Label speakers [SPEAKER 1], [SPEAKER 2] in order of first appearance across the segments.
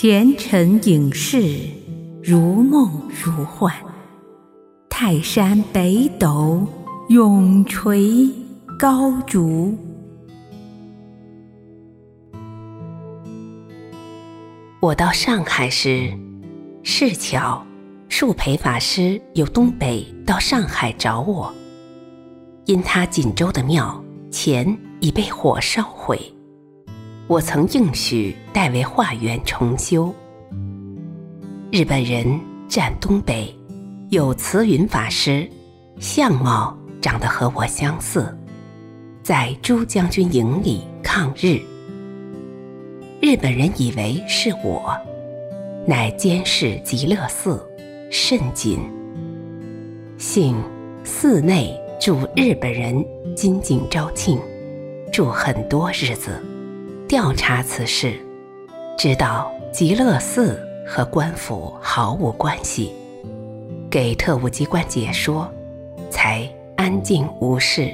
[SPEAKER 1] 前尘影视，如梦如幻。泰山北斗，永垂高烛。
[SPEAKER 2] 我到上海时，是巧树培法师由东北到上海找我，因他锦州的庙钱已被火烧毁，我曾应许代为化缘重修。日本人占东北，有慈云法师，相貌长得和我相似，在朱将军营里抗日。日本人以为是我，乃监视极乐寺，甚紧。幸寺内住日本人金井昭庆，住很多日子，调查此事，知道极乐寺和官府毫无关系，给特务机关解说，才安静无事。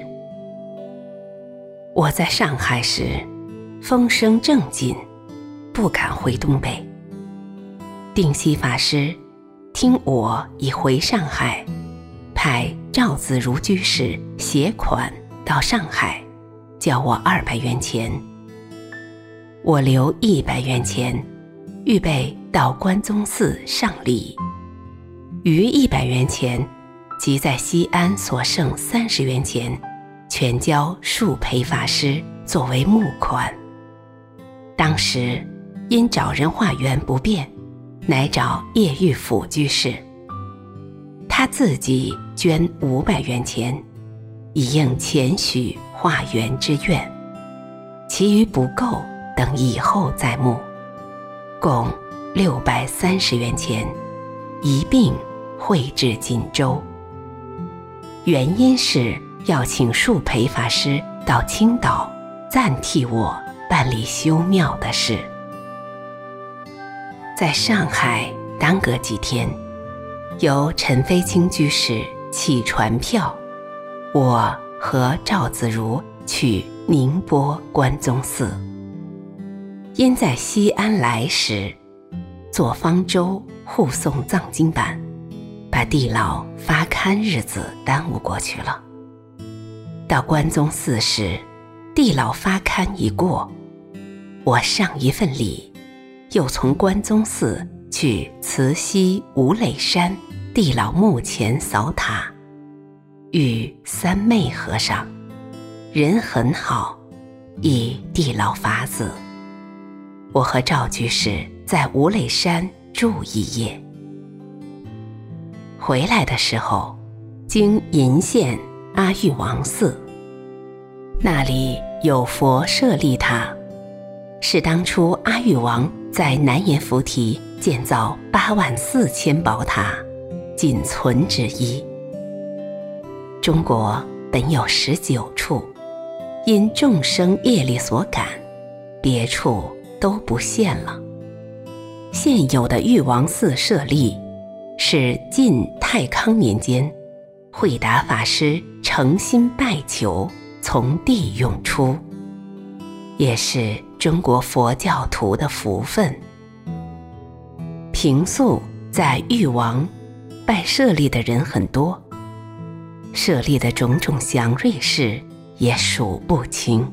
[SPEAKER 2] 我在上海时，风声正紧，不敢回东北。定西法师听我已回上海，派赵子如居士携款到上海，交我200元钱。我留100元钱，预备到关宗寺上礼，余100元钱即在西安所剩30元钱，全交树培法师作为募款。当时因找人化缘不便，乃找叶玉甫居士，他自己捐500元钱，以应前许化缘之愿，其余不够，等以后再募，共630元钱，一并汇至锦州。原因是要请树培法师到青岛暂替我办理修庙的事。在上海耽搁几天，由陈飞清居士起船票，我和赵子如去宁波关宗寺。因在西安来时，坐方舟护送藏经版，把地老发刊日子耽误过去了。到关宗寺时，地老发刊已过，我上一份礼，又从关宗寺去慈溪五垒山地老墓前扫塔，遇三昧和尚，人很好，以地老法子。我和赵居士在五垒山住一夜。回来的时候，经鄞县阿育王寺，那里有佛舍利塔，是当初阿育王在南阎浮提建造84000宝塔仅存之一。中国本有19处，因众生业力所感，别处都不现了。现有的玉王寺舍利，是晋太康年间慧达法师诚心拜求，从地涌出，也是中国佛教徒的福分。平素在玉王拜舍利的人很多，舍利的种种祥瑞事也数不清。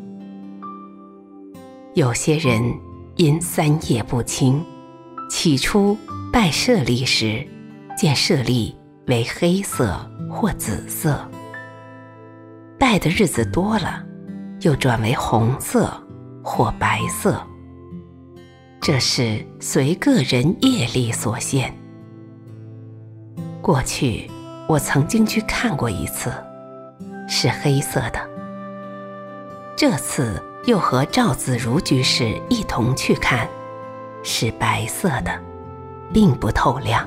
[SPEAKER 2] 有些人因3业不清，起初拜舍利时，见舍利为黑色或紫色，拜的日子多了，又转为红色或白色，这是随个人业力所现。过去我曾经去看过一次，是黑色的。这次又和赵子如居士一同去看，是白色的，并不透亮。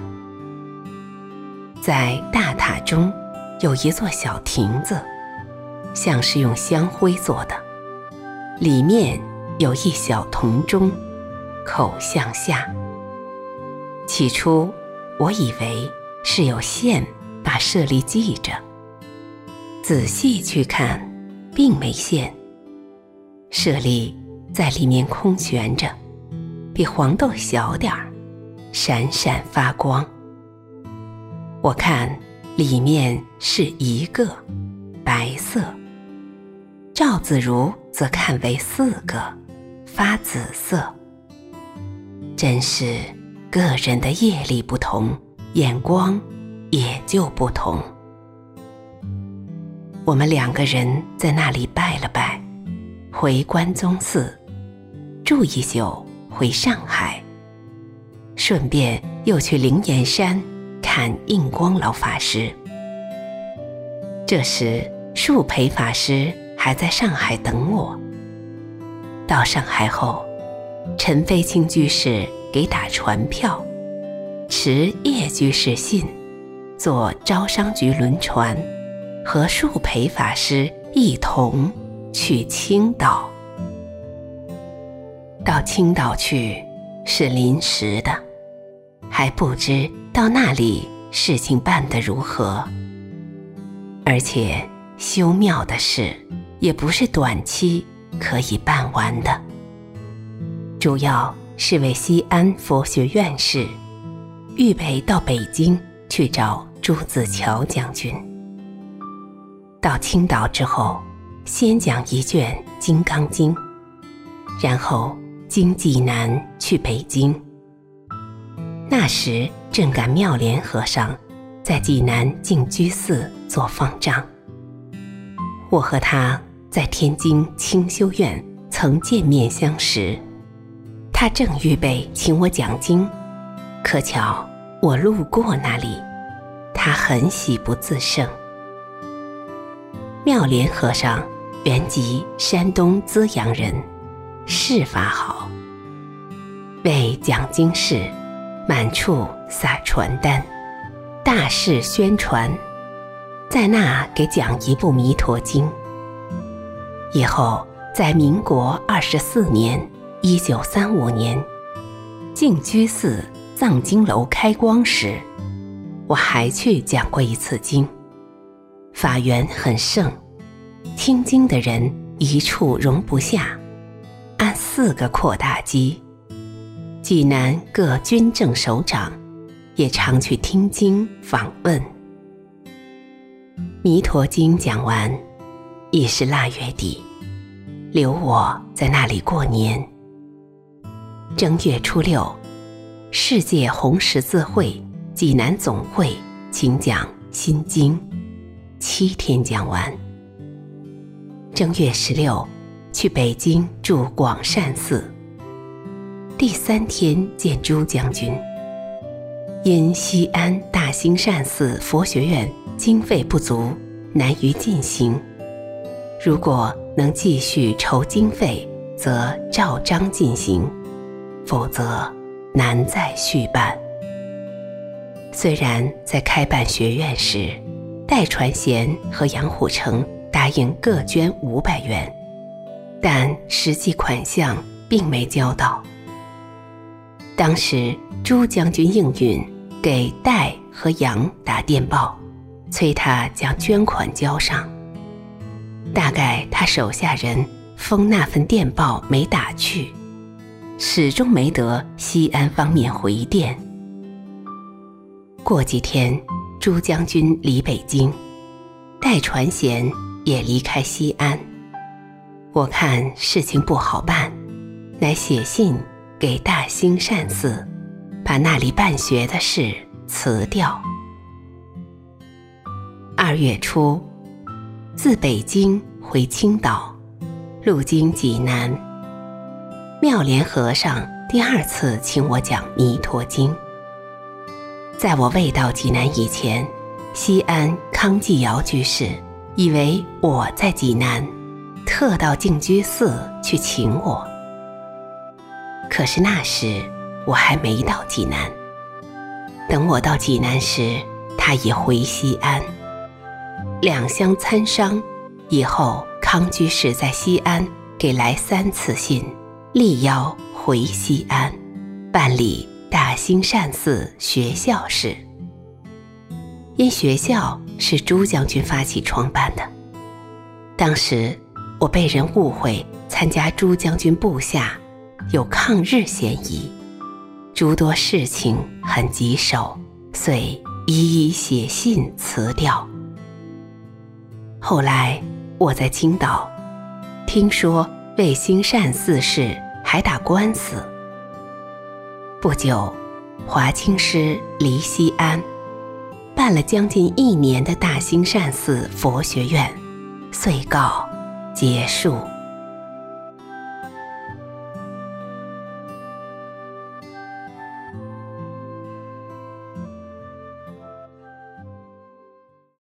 [SPEAKER 2] 在大塔中有一座小亭子，像是用香灰做的，里面有一小铜钟，口向下。起初我以为是有线把舍利系着，仔细去看，并没线，舍利在里面空悬着， 比黄豆小点儿，闪闪发光。我看里面是一个白色，赵子如则看为4个发紫色。真是个人的业力不同，眼光也就不同。我们2个人在那里拜了拜，回关宗寺，住一宿，回上海，顺便又去灵岩山看印光老法师。这时树培法师还在上海等我。到上海后，陈飞清居士给打船票，持叶居士信，坐招商局轮船，和树培法师一同去青岛。到青岛去是临时的，还不知到那里事情办得如何，而且修庙的事也不是短期可以办完的，主要是为西安佛学院士预备到北京去找朱自乔将军。到青岛之后，先讲一卷《金刚经》，然后经济南去北京。那时正赶妙莲和尚在济南净居寺做方丈，我和他在天津清修院曾见面相识，他正预备请我讲经，可巧我路过那里，他很喜不自胜。妙莲和尚原籍山东资阳人，事法好，为讲经事满处撒传单，大肆宣传，在那给讲一部《弥陀经》。以后在民国24年1935年净居寺藏经楼开光时，我还去讲过一次经。法缘很盛，听经的人一处容不下，按4个扩大机。济南各军政首长也常去听经访问。弥陀经讲完，已是腊月底，留我在那里过年。正月初6，世界红十字会济南总会请讲心经，7天讲完。正月16，去北京住广善寺，第3天见朱将军。因西安大兴善寺佛学院经费不足，难于进行，如果能继续筹经费，则照章进行，否则难再续办。虽然在开办学院时，戴传贤和杨虎城答应各捐500元，但实际款项并没交到。当时朱将军应允，给戴和杨打电报，催他将捐款交上。大概他手下人封那份电报没打去，始终没得西安方面回电。过几天，朱将军离北京，戴传贤也离开西安。我看事情不好办，乃写信给大兴善寺，把那里办学的事辞掉。2月初，自北京回青岛，路经济南，妙莲和尚第2次请我讲《弥陀经》。在我未到济南以前，西安康继尧居士以为我在济南，特到净居寺去请我。可是那时我还没到济南，等我到济南时，他已回西安。两相参商以后，康居士在西安给来3次信，力邀回西安办理大兴善寺学校事。因学校是朱将军发起创办的，当时我被人误会参加朱将军部下， 有抗日嫌疑，诸多事情很棘手，遂一一写信辞掉。后来我在青岛听说魏兴善四世还打官司。不久，华清师离西安，办了将近1年的大兴善寺佛学院，遂告结束。